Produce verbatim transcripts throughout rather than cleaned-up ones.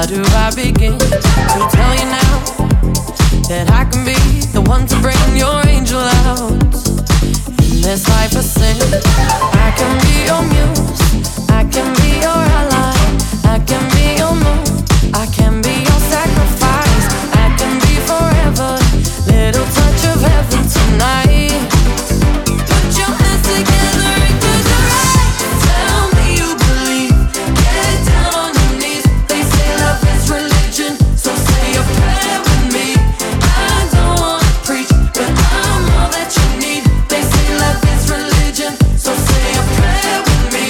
do I begin to tell you now that I can be the one to bring your angel out in this life of sin? I can be your muse, I can be your ally, I can be your moon, I can be your sacrifice, I can be forever, little touch of heaven tonight. Put your hands together and close your eyes. Tell me you believe, get down on your knees. They say love is religion, so say a prayer with me. I don't wanna preach, but I'm all that you need. They say love is religion, so say a prayer with me.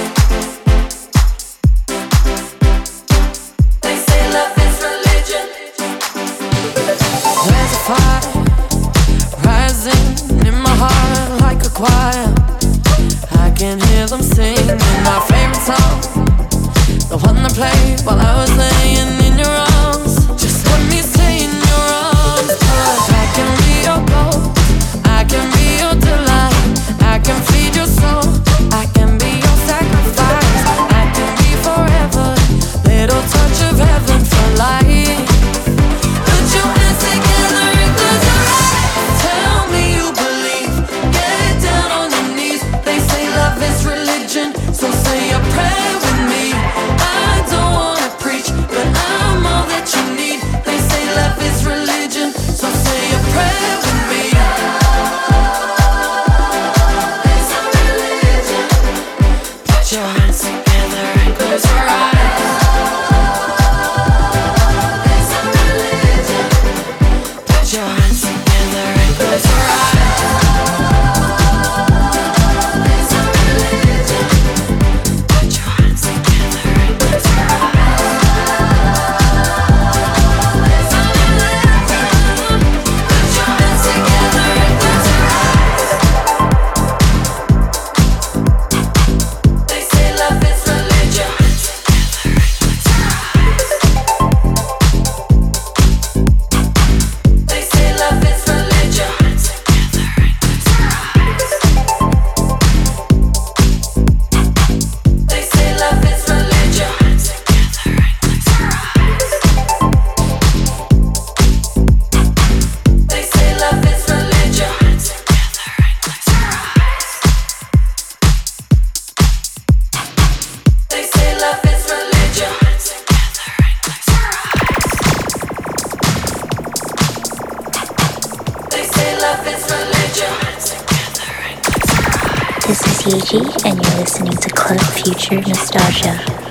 They say love is religion. There's a fire rising in my heart like a choir. I can hear them singing my favorite song, the one I played while I was laying in your arms. Just let me stay in your arms, 'cause I can be your goal, I can be your delight, I can feed your soul, I can be your sacrifice, I can be forever, little touch of heaven for life. Put your hands together and close your eyes. Tell me you believe, get down on your knees. They say love is religion, so say a prayer with me. I don't wanna preach, but I'm all that you need. They say love is religion, so say a prayer with me. It's a religion. Put your hands together and close your eyes. It's a religion. Put your hands together and close your eyes. It's a religion. Put your hands together and close your eyes. It's a religion. Put your hands together and close your eyes. They say love is religion. They say love is religion. They say love is religion. They say love is religion. They say love is religion. They say love is religion. This is Yeji, and you're listening to Club Future Nostalgia.